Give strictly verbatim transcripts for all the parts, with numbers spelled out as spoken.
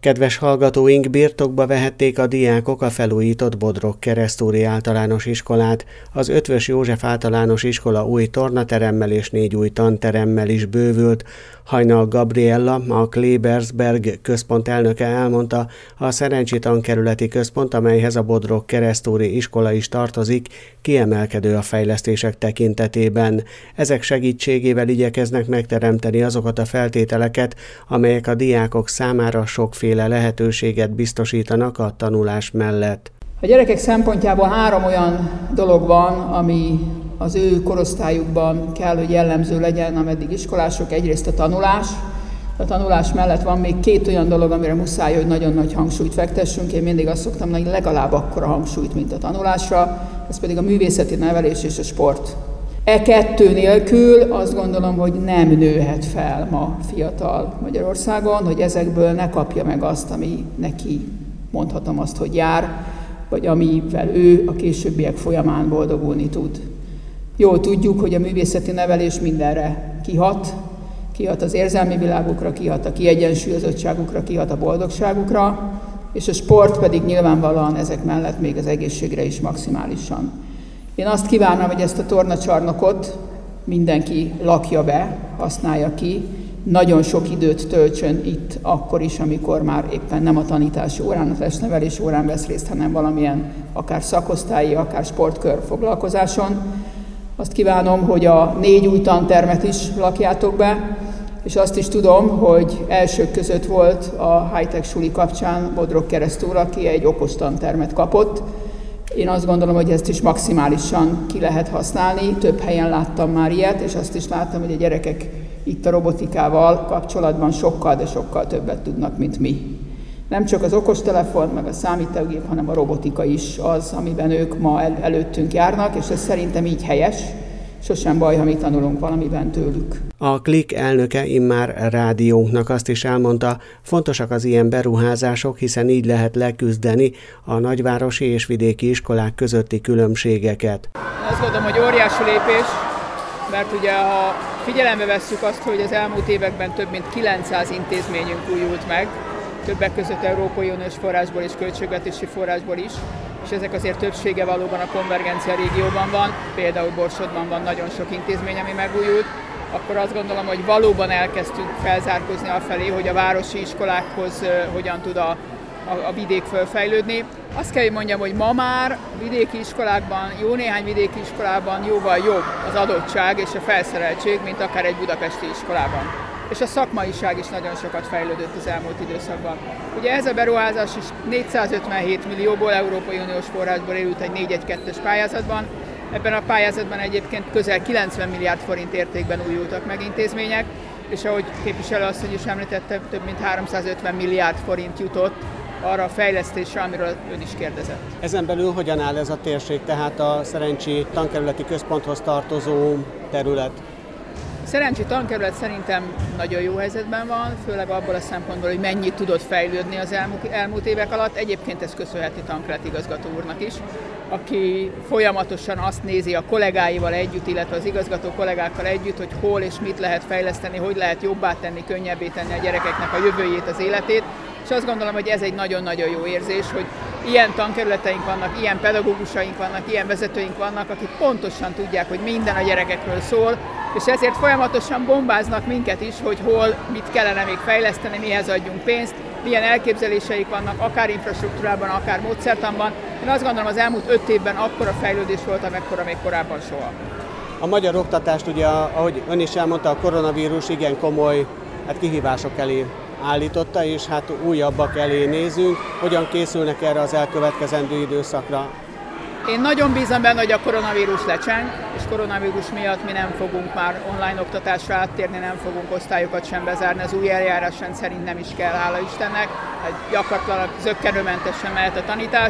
Kedves hallgatóink, birtokba vehették a diákok a felújított Bodrog Keresztúri Általános Iskolát. Az Eötvös József Általános Iskola új tornateremmel és négy új tanteremmel is bővült. Hajnal Gabriella, a Klebersberg központ elnöke elmondta, a Szerencsi Tankerületi Központ, amelyhez a Bodrog Keresztúri Iskola is tartozik, kiemelkedő a fejlesztések tekintetében. Ezek segítségével igyekeznek megteremteni azokat a feltételeket, amelyek a diákok számára sokféle lehetőséget biztosítanak a tanulás mellett. A gyerekek szempontjából három olyan dolog van, ami az ő korosztályukban kell, hogy jellemző legyen, ameddig iskolások. Egyrészt a tanulás. A tanulás mellett van még két olyan dolog, amire muszáj, hogy nagyon nagy hangsúlyt fektessünk. Én mindig azt szoktam, hogy legalább akkora hangsúlyt, mint a tanulásra. Ez pedig a művészeti nevelés és a sport. E kettő nélkül azt gondolom, hogy nem nőhet fel ma fiatal Magyarországon, hogy ezekből ne kapja meg azt, ami neki, mondhatom azt, hogy jár, vagy amivel ő a későbbiek folyamán boldogulni tud. Jól tudjuk, hogy a művészeti nevelés mindenre kihat, kihat az érzelmi világukra, kihat a kiegyensúlyozottságukra, kihat a boldogságukra, és a sport pedig nyilvánvalóan ezek mellett még az egészségre is maximálisan. Én azt kívánom, hogy ezt a tornacsarnokot mindenki lakja be, használja ki, nagyon sok időt töltsön itt akkor is, amikor már éppen nem a tanítási órán, a testnevelés órán vesz részt, hanem valamilyen akár szakosztályi, akár sportkör foglalkozáson. Azt kívánom, hogy a négy új tantermet is lakjátok be, és azt is tudom, hogy elsők között volt a high-tech suli kapcsán Bodrog Keresztúr, aki egy okos tantermet kapott. Én azt gondolom, hogy ezt is maximálisan ki lehet használni. Több helyen láttam már ilyet, és azt is láttam, hogy a gyerekek itt a robotikával kapcsolatban sokkal, de sokkal többet tudnak, mint mi. Nem csak az okostelefon, meg a számítógép, hanem a robotika is az, amiben ők ma el- előttünk járnak, és ez szerintem így helyes. Sosem baj, ha mi tanulunk valamiben tőlük. A Klik elnöke immár rádiónknak azt is elmondta, fontosak az ilyen beruházások, hiszen így lehet leküzdeni a nagyvárosi és vidéki iskolák közötti különbségeket. Azt gondolom, hogy óriási lépés, mert ugye ha figyelembe vesszük azt, hogy az elmúlt években több mint kilencszáz intézményünk újult meg, többek között Európai Uniós forrásból és költségvetési forrásból is, és ezek azért többsége valóban a konvergencia régióban van, például Borsodban van nagyon sok intézmény, ami megújult, akkor azt gondolom, hogy valóban elkezdtünk felzárkózni afelé, hogy a városi iskolákhoz uh, hogyan tud a, a, a vidék fölfejlődni. Azt kell, hogy mondjam, hogy ma már vidéki iskolákban, jó néhány vidéki iskolában jóval jobb az adottság és a felszereltség, mint akár egy budapesti iskolában. És a szakmaiság is nagyon sokat fejlődött az elmúlt időszakban. Ugye ez a beruházás is négyszázötvenhét millióból, Európai Uniós forrásból érült egy négy egy kettes pályázatban. Ebben a pályázatban egyébként közel kilencven milliárd forint értékben újultak meg intézmények, és ahogy képviselőasszony is említette, több mint háromszázötven milliárd forint jutott arra a fejlesztésre, amiről ön is kérdezett. Ezen belül hogyan áll ez a térség, tehát a Szerencsi Tankerületi Központhoz tartozó terület? A Szerencsi Tankerület szerintem nagyon jó helyzetben van, főleg abból a szempontból, hogy mennyit tudott fejlődni az elmúlt, elmúlt évek alatt. Egyébként ez köszönheti Tankerület igazgató úrnak is, aki folyamatosan azt nézi a kollégáival együtt, illetve az igazgató kollégákkal együtt, hogy hol és mit lehet fejleszteni, hogy lehet jobbá tenni, könnyebbé tenni a gyerekeknek a jövőjét, az életét. És azt gondolom, hogy ez egy nagyon-nagyon jó érzés, hogy ilyen tankerületeink vannak, ilyen pedagógusaink vannak, ilyen vezetőink vannak, akik pontosan tudják, hogy minden a gyerekekről szól, és ezért folyamatosan bombáznak minket is, hogy hol, mit kellene még fejleszteni, mihez adjunk pénzt, milyen elképzeléseik vannak, akár infrastruktúrában, akár módszertanban. Én azt gondolom, az elmúlt öt évben akkora fejlődés volt, amekkora még korábban soha. A magyar oktatást ugye, ahogy ön is elmondta, a koronavírus igen komoly hát kihívások elé állította, és hát újabbak elé nézünk. Hogyan készülnek erre az elkövetkezendő időszakra? Én nagyon bízom benne, hogy a koronavírus lecseng, és koronavírus miatt mi nem fogunk már online oktatásra áttérni, nem fogunk osztályokat sem bezárni, az új eljárásrend szerint nem is kell, hála Istennek, gyakorlatilag zökkenőmentesen mehet a tanítás.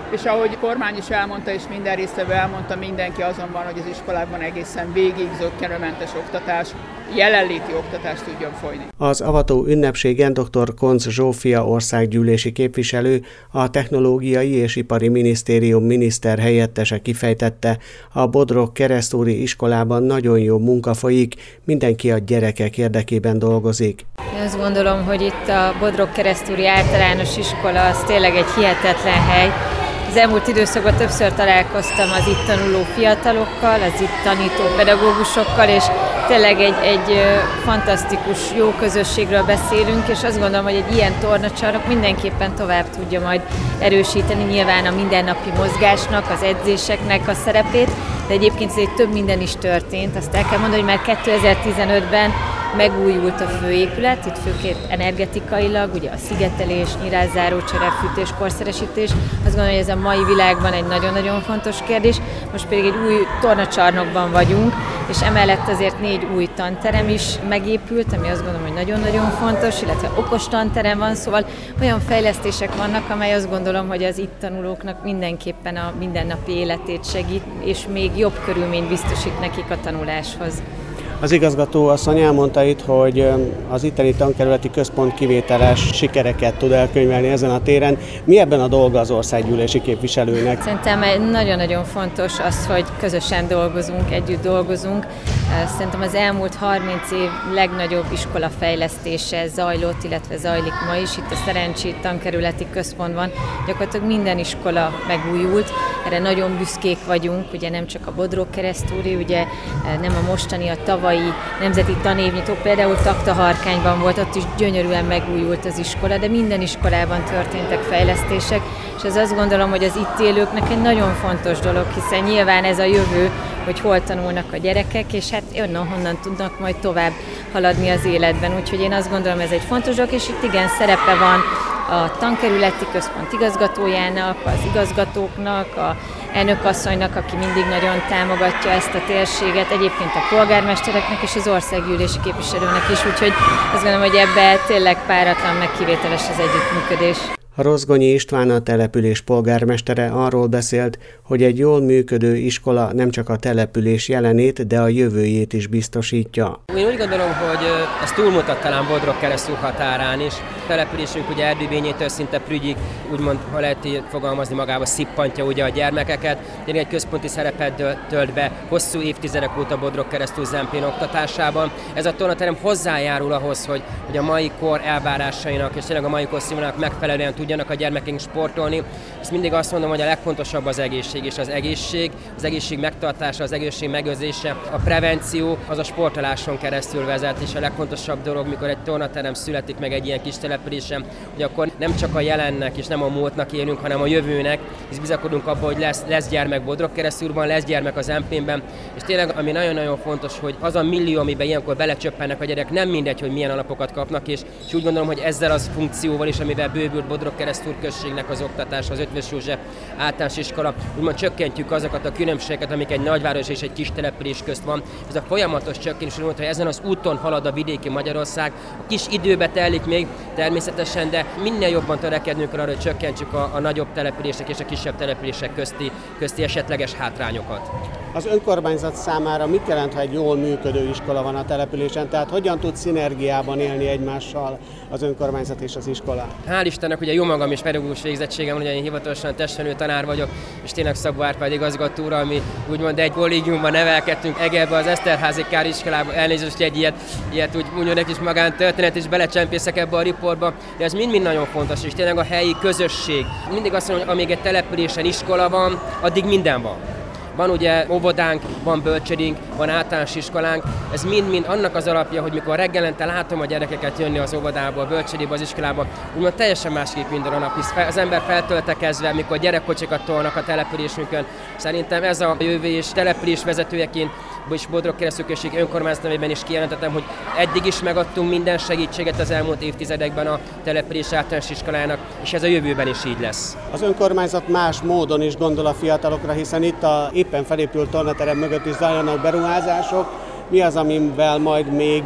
És ahogy kormány is elmondta, és minden résztvevő elmondta, mindenki azon van, hogy az iskolákban egészen végig zökkenőmentes oktatás, jelenléti oktatás tudjon folyni. Az avató ünnepségen dr. Koncz Zsófia országgyűlési képviselő, a Technológiai és Ipari Minisztérium miniszter helyettese kifejtette, a Bodrog Keresztúri iskolában nagyon jó munka folyik, mindenki a gyerekek érdekében dolgozik. Én azt gondolom, hogy itt a Bodrog Keresztúri általános iskola az tényleg egy hihetetlen hely. Az elmúlt időszakban többször találkoztam az itt tanuló fiatalokkal, az itt tanító pedagógusokkal, és tényleg egy, egy fantasztikus, jó közösségről beszélünk, és azt gondolom, hogy egy ilyen tornacsarnok mindenképpen tovább tudja majd erősíteni nyilván a mindennapi mozgásnak, az edzéseknek a szerepét, de egyébként azért több minden is történt. Azt el kell mondani, hogy már kétezer-tizenötben megújult a főépület, itt főként energetikailag, ugye a szigetelés, nyilászárócsere, fűtés, korszeresítés. Azt gondolom, hogy ez a mai világban egy nagyon-nagyon fontos kérdés. Most pedig egy új tornacsarnokban vagyunk, és emellett azért négy új tanterem is megépült, ami azt gondolom, hogy nagyon-nagyon fontos, illetve okos tanterem van, szóval olyan fejlesztések vannak, amely azt gondolom, hogy az itt tanulóknak mindenképpen a mindennapi életét segít, és még jobb körülményt biztosít nekik a tanuláshoz. Az igazgató asszony elmondta itt, hogy az itteni tankerületi központ kivételes sikereket tud elkönyvelni ezen a téren. Mi ebben a dolga az országgyűlési képviselőnek? Szerintem nagyon-nagyon fontos az, hogy közösen dolgozunk, együtt dolgozunk. Szerintem az elmúlt harminc év legnagyobb iskolafejlesztése zajlott, illetve zajlik ma is. Itt a Szerencsét tankerületi központban gyakorlatilag minden iskola megújult. Erre nagyon büszkék vagyunk, ugye nem csak a Bodrog Keresztúri, ugye nem a mostani, a tavalyi nemzeti tanévnyitó, például Taktaharkányban volt, ott is gyönyörűen megújult az iskola, de minden iskolában történtek fejlesztések, és ez azt gondolom, hogy az itt élőknek egy nagyon fontos dolog, hiszen nyilván ez a jövő, hogy hol tanulnak a gyerekek, és hát onnan-honnan tudnak majd tovább haladni az életben. Úgyhogy én azt gondolom, ez egy fontos dolog, és itt igen, szerepe van a tankerületi központ igazgatójának, az igazgatóknak, a elnökasszonynak, aki mindig nagyon támogatja ezt a térséget, egyébként a polgármestereknek és az országgyűlési képviselőnek is, úgyhogy azt gondolom, hogy ebben tényleg páratlan, meg kivételes az együttműködés. Rozgonyi István, a település polgármestere arról beszélt, hogy egy jól működő iskola nem csak a település jelenét, de a jövőjét is biztosítja. Én úgy gondolom, hogy ez túlmutat talán Bodrog Keresztúr határán is. A településünk ugye Erdőbényétől szinte Prügyig, úgymond, ha lehet fogalmazni magába, szippantja ugye a gyermekeket. Tényleg egy központi szerepet tölt be hosszú évtizedek óta Bodrog Keresztúr Zempén oktatásában. Ez a tornaterem hozzájárul ahhoz, hogy, hogy a mai kor elvárásainak és tényleg a mai kor színvonalának megfelelően tudjanak a gyermekeink sportolni. Ezt mindig azt mondom, hogy a legfontosabb az egészség, és az egészség, az egészség megtartása, az egészség megőrzése, a prevenció, az a sportoláson keresztül vezet, és a legfontosabb dolog, mikor egy tornaterem születik meg egy ilyen kis településen, hogy akkor nem csak a jelennek és nem a múltnak élünk, hanem a jövőnek, és bizakodunk abban, hogy lesz, lesz gyermek Bodrog Keresztúrban, lesz gyermek az Zempénben, és tényleg ami nagyon-nagyon fontos, hogy az a millió, amiben ilyenkor belecsöppennek a gyerek, nem mindegy, hogy milyen alapokat kapnak, és, és úgy gondolom, hogy ezzel az funkcióval is, amivel bővült Bodrog Keresztúr községnek az oktatása, az Ötvös József általános iskola, úgymond csökkentjük azokat a különbségeket, amik egy nagyváros és egy kis település közt van. Ez a folyamatos csökkentés, hogy ezen az úton halad a vidéki Magyarország, a kis időbe telik még természetesen, de minél jobban törekednünk arra, hogy csökkentsük a, a nagyobb települések és a kisebb települések közti, közti esetleges hátrányokat. Az önkormányzat számára mit jelent, ha egy jól működő iskola van a településen? Tehát hogyan tud szinergiában élni egymással az önkormányzat és az iskola? Hál' Istennek, ugye jó magam is pedagógus végzettségem, ugye én hivatalosan testnevelő tanár vagyok, és tényleg Szabó Árpád igazgatóra, ami úgymond egy kollégiumban nevelkedtünk Egerbe, az Eszterházi Kár iskolában, elnézést, egy ilyet, ilyet úgy mondjuk egy kis magántörténet, és belecsempészek ebbe a riportba, de ez mind-mind nagyon fontos, és tényleg a helyi közösség. Mindig azt mondom, hogy amíg egy településen iskola van, addig minden van. Van ugye óvodánk, van bölcsödénk, van általános iskolánk, ez mind-mind annak az alapja, hogy mikor reggelente látom a gyerekeket jönni az óvodába, a bölcsödébe, az iskolába, úgymond teljesen másképp minden a nap, hisz az ember feltöltekezve, mikor gyerekkocsikat tolnak a településünkön. Szerintem ez a jövő, és település vezetőjeként, és Bodrog Keresztúr község önkormányzat nevében is kijelentettem, hogy eddig is megadtunk minden segítséget az elmúlt évtizedekben a település általános iskolának, és ez a jövőben is így lesz. Az önkormányzat más módon is gondol a fiatalokra, hiszen itt a éppen felépült tornaterem mögött is zajlanak beruházások. Mi az, amivel majd még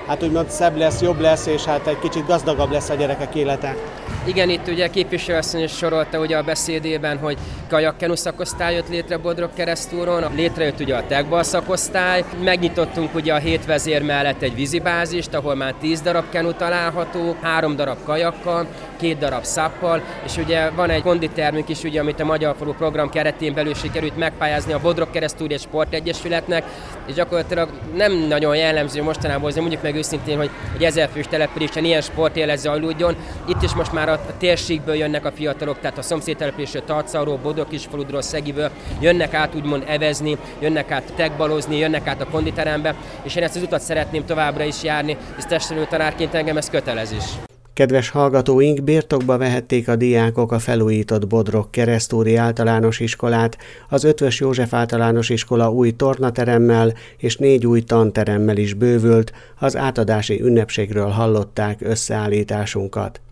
hát úgymond szebb lesz, jobb lesz, és hát egy kicsit gazdagabb lesz a gyerekek élete. Igen, itt ugye képviselőasszony is sorolta ugye a beszédében, hogy kajakkenu szakosztály jött létre Bodrogkeresztúron, létrejött ugye a tegbal szakosztály, megnyitottunk ugye a hét vezér mellett egy vízibázist, ahol már tíz darab kenu található, három darab kajakkal, két darab szappal, és ugye van egy konditermünk is, ugye, amit a Magyar Falu program keretén belül sikerült megpályázni a Bodrogkeresztúri Sportegyesületnek, és gyakorlatilag nem nagyon jellemző mostanában, azért mondjuk meg őszintén, hogy egy ezerfős településen ilyen sportélet zajlódjon. Itt is most már a térségből jönnek a fiatalok, tehát a szomszédtelepülésről, Tarcauról, Bodrogkisfaludról, Szegiből jönnek át úgymond evezni, jönnek át tegbalozni, jönnek át a konditerembe, és én ezt az utat szeretném továbbra is járni, és testnevelő tanárként engem ez kötelezés. Kedves hallgatóink, birtokba vehették a diákok a felújított Bodrogkeresztúri Általános Iskolát, az Eötvös József Általános Iskola új tornateremmel és négy új tanteremmel is bővült, az átadási ünnepségről hallották összeállításunkat.